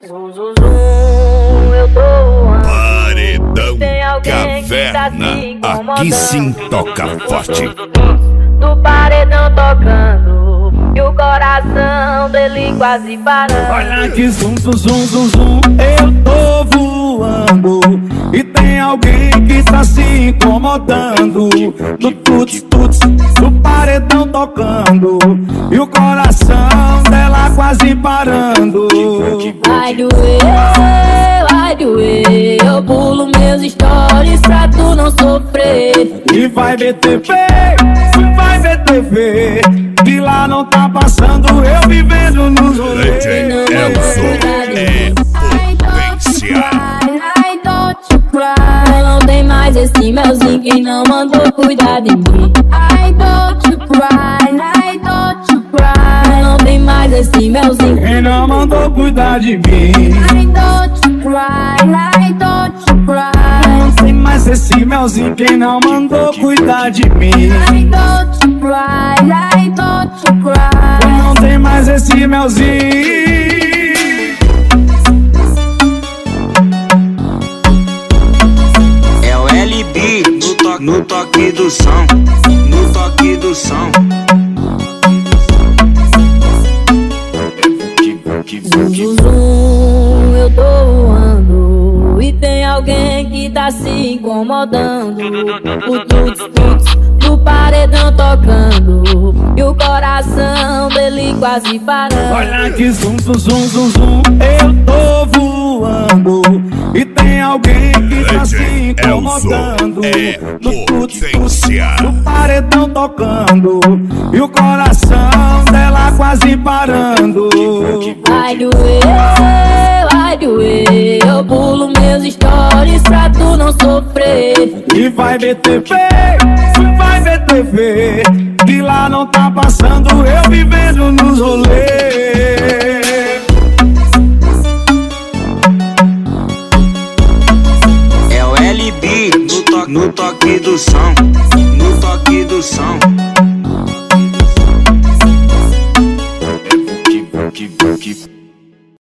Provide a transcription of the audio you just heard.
Zum, zum, zum, eu tô voando. Paredão Tem alguém que tá Caverna, se incomodando. aqui sim toca forte. Do paredão tocando e o coração dele quase parando. Olha que zum, zum, zum, zum, zum, eu tô voando. E tem alguém que tá se incomodando. Do tuts, tuts, do paredão tocando e o coração dela quase parando. Vai doer, eu pulo meus stories pra tu não sofrer. E vai BTV, vai BTV, de lá não tá passando, eu vivendo nos rolês. Elson é potência. I don't you cry. Não tem mais esse melzinho, quem não mandou cuidar de mim. I don't you cry, I don't you cry. Não tem mais esse melzinho, Quem não mandou cuidar de mim? I don't you cry, I don't you cry. Não tem mais esse melzinho, quem não mandou cuidar de mim? I don't you cry, I don't you cry. Não tem mais esse melzinho. É o LB no toque do som, no toque do som. Zum, zum, zum, eu tô voando. E tem alguém que tá se incomodando. O tuts, tuts do paredão tocando e o coração dele quase parando. Olha que zum, zum, zum, zum, zum, eu tô voando. E tem alguém que tá se incomodando. Do tuts, tuts, do paredão tocando e o coração dela quase parando. Vai doer, eu pulo meus stories pra tu não sofrer. E vai BTV, vai BTV, de lá não tá passando, eu vivendo nos rolês. É o LB no toque do som, no toque do som.